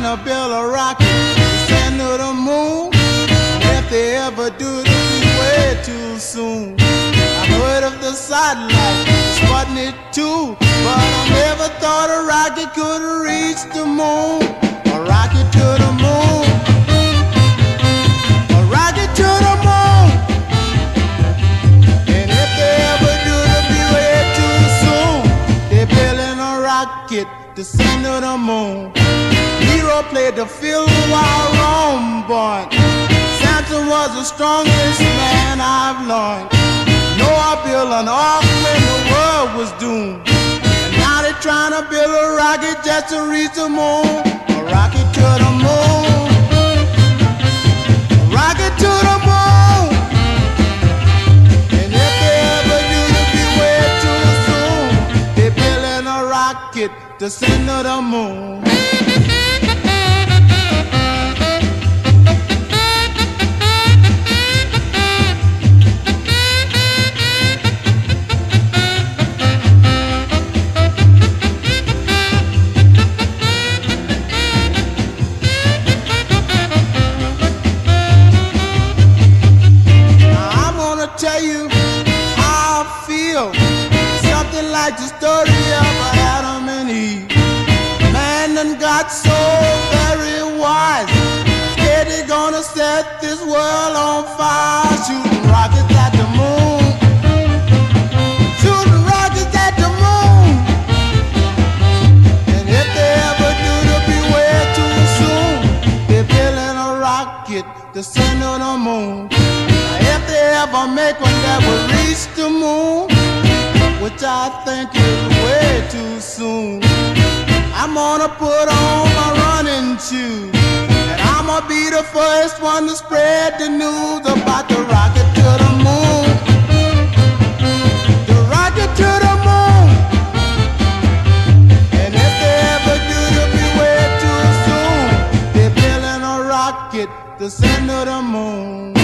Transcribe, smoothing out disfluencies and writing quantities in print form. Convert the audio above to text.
to build a rocket to send to the moon. If they ever do, it'll be way too soon. I've heard of the satellite, Sputnik 2, but I never thought a rocket could reach the moon. A rocket to the moon. A rocket to the moon. And if they ever do, it'll be way too soon. They're building a rocket to send to the moon. Hero played the fiddle while Rome born. Samson was the strongest man I've learned. Noah built an ark when the world was doomed. And now they're trying to build a rocket just to reach the moon. A rocket to the moon. A rocket to the moon. And if they ever do, it'll be way too soon. They're building a rocket to send to the moon. Tell you how I feel. Something like the story of Adam and Eve. Man done got so very wise, scared they're gonna set this world on fire. Shooting rockets at the moon. Shooting rockets at the moon. And if they ever do, it'll be way too soon. They're building a rocket to send to the moon. If they ever make one that will reach the moon, which I think is way too soon, I'm gonna put on my running shoes, and I'm gonna be the first one to spread the news about the rocket to the moon. The rocket to the moon. And if they ever do, it'll be way too soon. They're building a rocket to send to the moon.